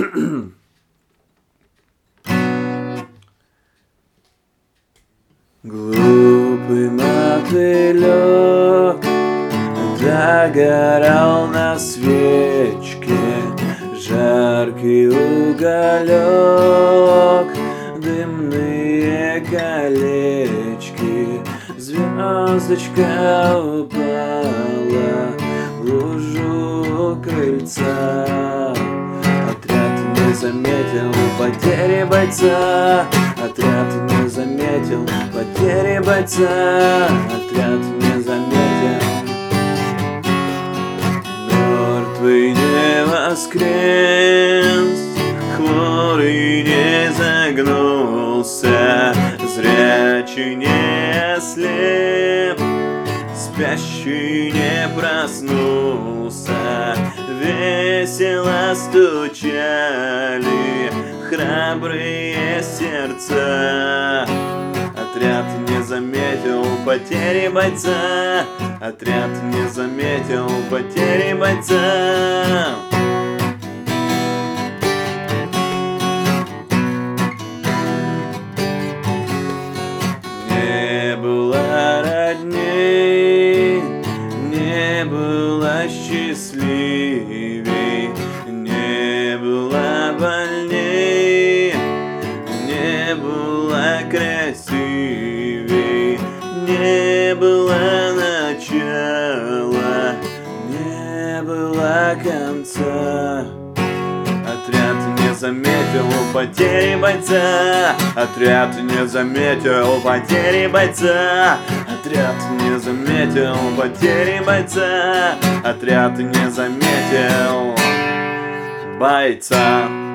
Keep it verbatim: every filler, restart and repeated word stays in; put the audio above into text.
Глупый мотылёк догорал на свечке, жаркий уголек, дымные колечки. Звездочка упала в лужу у крыльца. Отряд не заметил потери бойца. Отряд не заметил потери бойца. Отряд не заметил. Мертвый не воскрес, хворый не загнулся, зрячий не ослеп, спящий не проснулся. Весело стучали храбрые сердца. Отряд не заметил потери бойца. Отряд не заметил потери бойца. Не было родней, не было счастливей, не было больней, не было красивей, не было начала, не было конца. Отряд не заметил потери бойца. Отряд не заметил потери бойца. Отряд не заметил потери бойца. Отряд не заметил бойца.